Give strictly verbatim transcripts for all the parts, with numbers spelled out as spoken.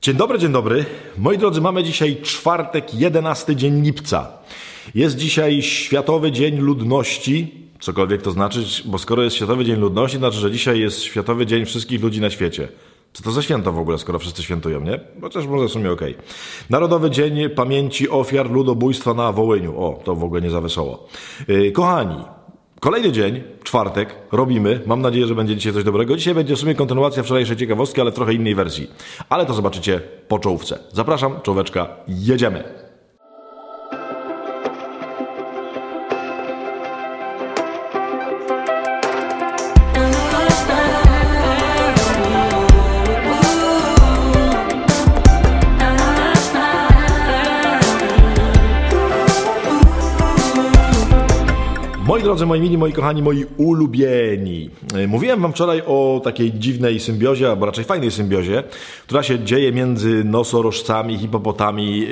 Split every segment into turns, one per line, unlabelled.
Dzień dobry, dzień dobry. Moi drodzy, mamy dzisiaj czwartek, jedenasty dzień lipca. Jest dzisiaj Światowy Dzień Ludności, cokolwiek to znaczy, bo skoro jest Światowy Dzień Ludności, to znaczy, że dzisiaj jest Światowy Dzień wszystkich ludzi na świecie. Co to za święto w ogóle, skoro wszyscy świętują, nie? Chociaż może w sumie okej. Okay. Narodowy Dzień Pamięci Ofiar Ludobójstwa na Wołyniu. O, to w ogóle nie za wesoło. Yy, kochani, kolejny dzień, czwartek, robimy. Mam nadzieję, że będzie dzisiaj coś dobrego. Dzisiaj będzie w sumie kontynuacja wczorajszej ciekawostki, ale w trochę innej wersji. Ale to zobaczycie po czołówce. Zapraszam, czołóweczka, jedziemy. Moi drodzy, moi mili, moi kochani, moi ulubieni. Mówiłem wam wczoraj o takiej dziwnej symbiozie, albo raczej fajnej symbiozie, która się dzieje między nosorożcami, hipopotami,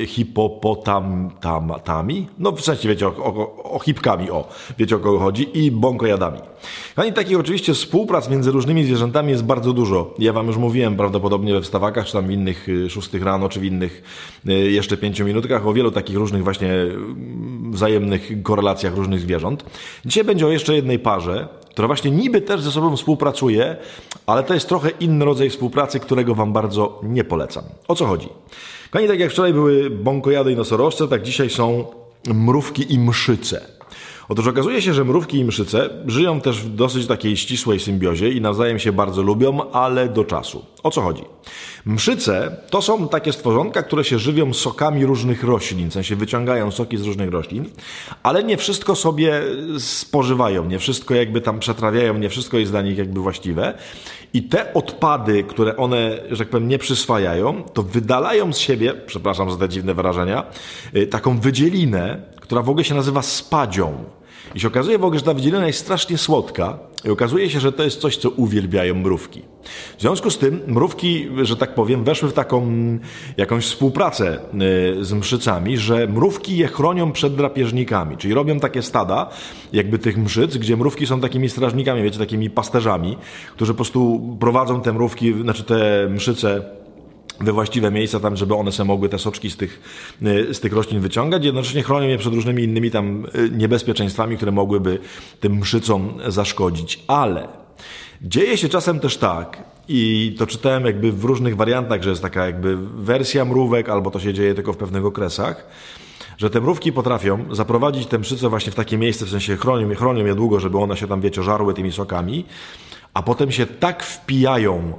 hipopotamami, no w sensie wiecie, o, o, o hipkami, o, wiecie o kogo chodzi, i bąkojadami. Kochani, takich oczywiście współprac między różnymi zwierzętami jest bardzo dużo. Ja wam już mówiłem prawdopodobnie we wstawakach, czy tam w innych szóstych rano, czy w innych jeszcze pięciu minutkach o wielu takich różnych właśnie wzajemnych korelacjach różnych zwierząt. Dzisiaj będzie o jeszcze jednej parze, która właśnie niby też ze sobą współpracuje, ale to jest trochę inny rodzaj współpracy, którego wam bardzo nie polecam. O co chodzi? Kochani, tak jak wczoraj były bąkojady i nosorożce, tak dzisiaj są mrówki i mszyce. Otóż okazuje się, że mrówki i mszyce żyją też w dosyć takiej ścisłej symbiozie i nawzajem się bardzo lubią, ale do czasu. O co chodzi? Mszyce to są takie stworzonka, które się żywią sokami różnych roślin, w sensie wyciągają soki z różnych roślin, ale nie wszystko sobie spożywają, nie wszystko jakby tam przetrawiają, nie wszystko jest dla nich jakby właściwe. I te odpady, które one, że tak powiem, nie przyswajają, to wydalają z siebie, przepraszam za te dziwne wyrażenia, taką wydzielinę, która w ogóle się nazywa spadzią. I się okazuje w ogóle, że ta wydzielina jest strasznie słodka i okazuje się, że to jest coś, co uwielbiają mrówki. W związku z tym mrówki, że tak powiem, weszły w taką jakąś współpracę z mszycami, że mrówki je chronią przed drapieżnikami, czyli robią takie stada jakby tych mszyc, gdzie mrówki są takimi strażnikami, wiecie, takimi pasterzami, którzy po prostu prowadzą te mrówki, znaczy te mszyce we właściwe miejsca tam, żeby one sobie mogły te soczki z tych, z tych roślin wyciągać. Jednocześnie chronią je przed różnymi innymi tam niebezpieczeństwami, które mogłyby tym mszycom zaszkodzić. Ale dzieje się czasem też tak, i to czytałem jakby w różnych wariantach, że jest taka jakby wersja mrówek, albo to się dzieje tylko w pewnych okresach, że te mrówki potrafią zaprowadzić te mszyce właśnie w takie miejsce, w sensie chronią je, chronią je długo, żeby one się tam, wiecie, żarły tymi sokami, a potem się tak wpijają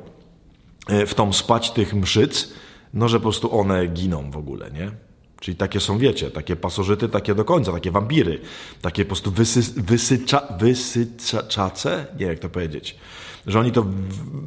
w tą spać tych mszyc, no że po prostu one giną w ogóle, nie? Czyli takie są, wiecie, takie pasożyty, takie do końca, takie wampiry, takie po prostu wysy, wysycza, wysyczace? Nie, jak to powiedzieć? Że oni to,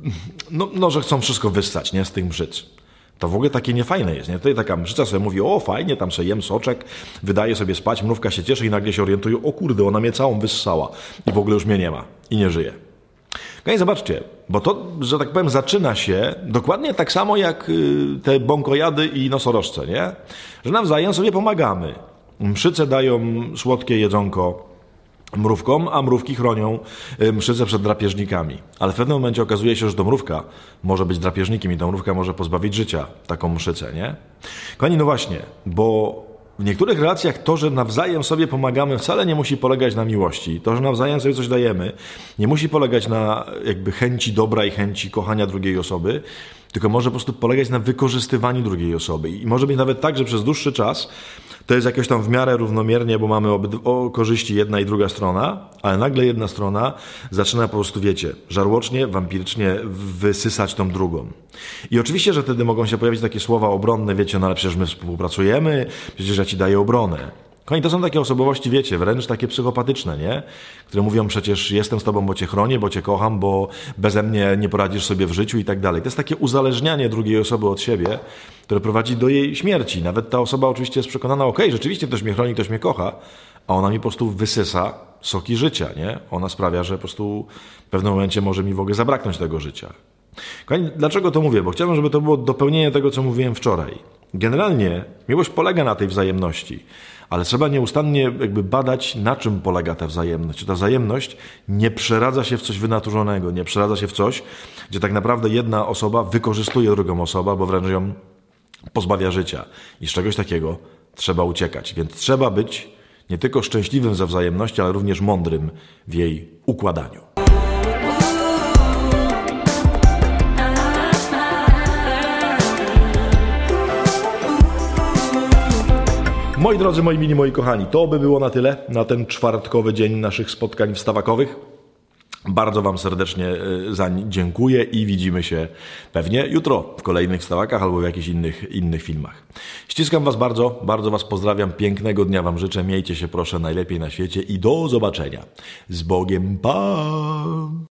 no, no, że chcą wszystko wyssać, nie? Z tych mszyc. To w ogóle takie niefajne jest, nie? Tutaj taka mszyca sobie mówi, o fajnie, tam sobie jem soczek, wydaje sobie spać, mrówka się cieszy i nagle się orientuje, o kurde, ona mnie całą wyssała i w ogóle już mnie nie ma i nie żyje. No i zobaczcie, bo to, że tak powiem, zaczyna się dokładnie tak samo jak te bąkojady i nosorożce, nie? Że nawzajem sobie pomagamy. Mszyce dają słodkie jedzonko mrówkom, a mrówki chronią mszyce przed drapieżnikami. Ale w pewnym momencie okazuje się, że to mrówka może być drapieżnikiem i ta mrówka może pozbawić życia taką mszycę, nie? Kochani, no właśnie, bo w niektórych relacjach to, że nawzajem sobie pomagamy, wcale nie musi polegać na miłości. To, że nawzajem sobie coś dajemy, nie musi polegać na jakby chęci dobra i chęci kochania drugiej osoby, tylko może po prostu polegać na wykorzystywaniu drugiej osoby. I może być nawet tak, że przez dłuższy czas to jest jakoś tam w miarę równomiernie, bo mamy o korzyści jedna i druga strona, ale nagle jedna strona zaczyna po prostu, wiecie, żarłocznie, wampirycznie wysysać tą drugą. I oczywiście, że wtedy mogą się pojawić takie słowa obronne, wiecie, no ale przecież my współpracujemy, przecież ja ci daję obronę. Kochani, to są takie osobowości, wiecie, wręcz takie psychopatyczne, nie? Które mówią przecież jestem z tobą, bo cię chronię, bo cię kocham, bo beze mnie nie poradzisz sobie w życiu i tak dalej. To jest takie uzależnianie drugiej osoby od siebie, które prowadzi do jej śmierci. Nawet ta osoba oczywiście jest przekonana, okej, okay, rzeczywiście ktoś mnie chroni, ktoś mnie kocha, a ona mi po prostu wysysa soki życia, nie? Ona sprawia, że po prostu w pewnym momencie może mi w ogóle zabraknąć tego życia. Kochani, dlaczego to mówię? Bo chciałbym, żeby to było dopełnienie tego, co mówiłem wczoraj. Generalnie miłość polega na tej wzajemności. Ale trzeba nieustannie jakby badać, na czym polega ta wzajemność. Czy ta wzajemność nie przeradza się w coś wynaturzonego, nie przeradza się w coś, gdzie tak naprawdę jedna osoba wykorzystuje drugą osobę, albo wręcz ją pozbawia życia. I z czegoś takiego trzeba uciekać. Więc trzeba być nie tylko szczęśliwym ze wzajemności, ale również mądrym w jej układaniu. Moi drodzy, moi mili, moi kochani, to by było na tyle na ten czwartkowy dzień naszych spotkań wstawakowych. Bardzo Wam serdecznie za nie dziękuję i widzimy się pewnie jutro w kolejnych wstawakach albo w jakichś innych, innych filmach. Ściskam Was bardzo, bardzo Was pozdrawiam, pięknego dnia Wam życzę, miejcie się proszę najlepiej na świecie i do zobaczenia. Z Bogiem, pa!